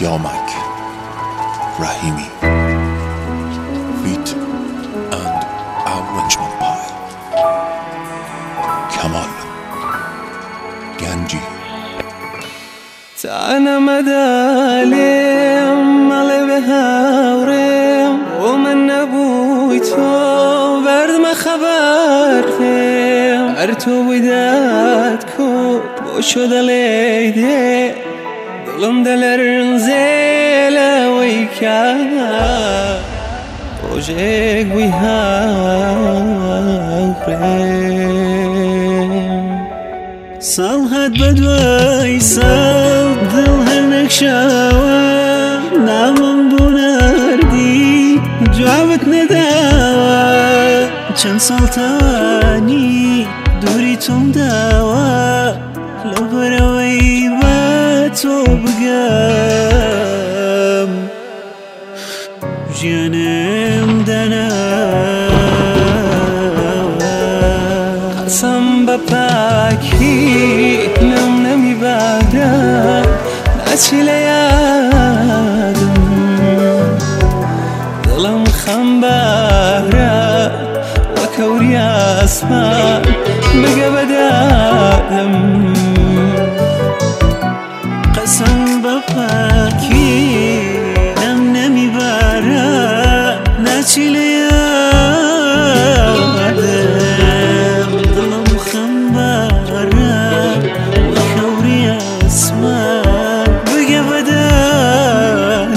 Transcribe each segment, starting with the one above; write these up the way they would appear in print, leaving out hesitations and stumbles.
Siamak Rahimi Feet and Arrangement Pie Kamal Ganji تعنا مدالم مال به هورم و من نبوی تو برد ما خبر فیم هر تو بیداد کو باشو دلیده دلم دلرن زیل ویکا باشک بی هورم سال هد بدوی سال دل هر نکشاوه نامم بونردی جوابت نداوه چند سال توانی دوری توم داوه لبروی با تو بگم جانم دناوه قسم بپاکی لم نمیبرم نچی لیادم دلم خم باره و کوری اسمان بگه بدادم قسم بپاکی لم نمیبرم نچی لیادم دلم خم باره و کوری اسمان بگه بدادم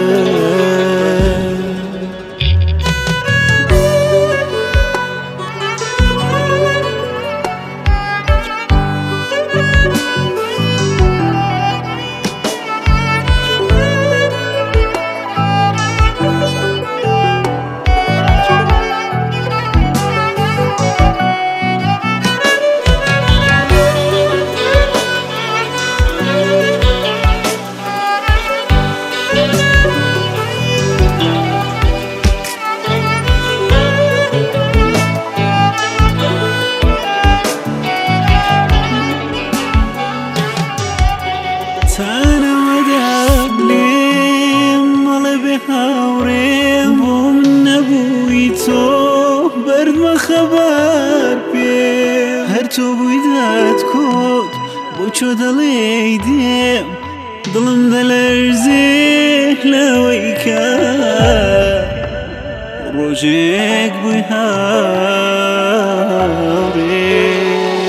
تانا مدابلیم مال به هورم و من نبوی تو برد ما خبر بیم هر تو بویدت کد بچو دلیدیم دلم دلرزه لویکا روژک بوی هورم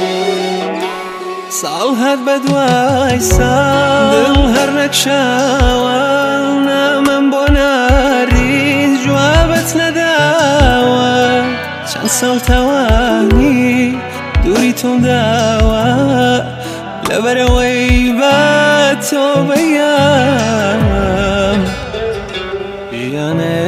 سال هد بدوی سال دل هر نکشاوه نامم بوناری جوابت نداوه چند سال توانی دوری توم داوه لبروی با تو بیم جانه